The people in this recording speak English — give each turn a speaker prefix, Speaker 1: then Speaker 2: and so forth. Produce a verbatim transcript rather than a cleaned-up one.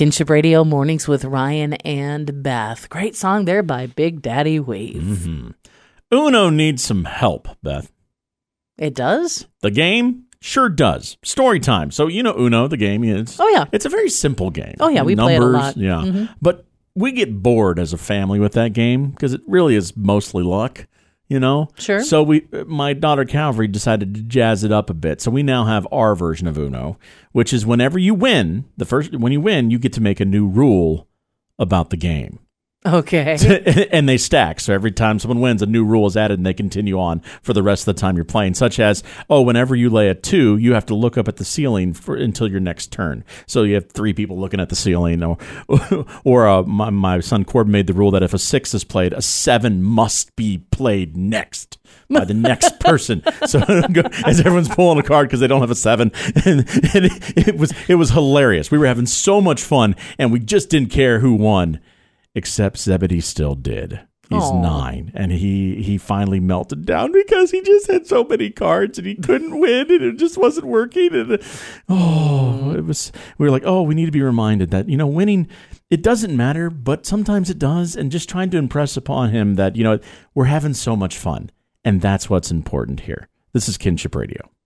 Speaker 1: Kinship Radio Mornings with Ryan and Beth. Great song there by Big Daddy Wave.
Speaker 2: Mm-hmm. Uno needs some help, Beth.
Speaker 1: It does?
Speaker 2: The game sure does. Story time. So you know Uno, the game. It's,
Speaker 1: oh, yeah.
Speaker 2: It's a very simple game.
Speaker 1: Oh, yeah. We
Speaker 2: Numbers,
Speaker 1: play it a lot.
Speaker 2: Yeah.
Speaker 1: Mm-hmm.
Speaker 2: But we get bored as a family with that game because it really is mostly luck. You know?
Speaker 1: Sure.
Speaker 2: So we, my daughter Calvary decided to jazz it up a bit. So we now have our version of Uno, which is whenever you win, the first when you win, you get to make a new rule about the game.
Speaker 1: Okay.
Speaker 2: And they stack. So every time someone wins, a new rule is added and they continue on for the rest of the time you're playing, such as, oh, whenever you lay a two, you have to look up at the ceiling for until your next turn. So you have three people looking at the ceiling. Or, or uh, my, my son Corbin made the rule that if a six is played, a seven must be played next by the next person. So as everyone's pulling a card because they don't have a seven. And, and it, it was it was hilarious. We were having so much fun, and we just didn't care who won. Except Zebedee still did. He's
Speaker 1: Aww.
Speaker 2: nine, and he, he finally melted down because he just had so many cards and he couldn't win, and it just wasn't working. And oh, it was. We were like, oh, we need to be reminded that you know, winning it doesn't matter, but sometimes it does. And just trying to impress upon him that you know we're having so much fun, and that's what's important here. This is Kinship Radio.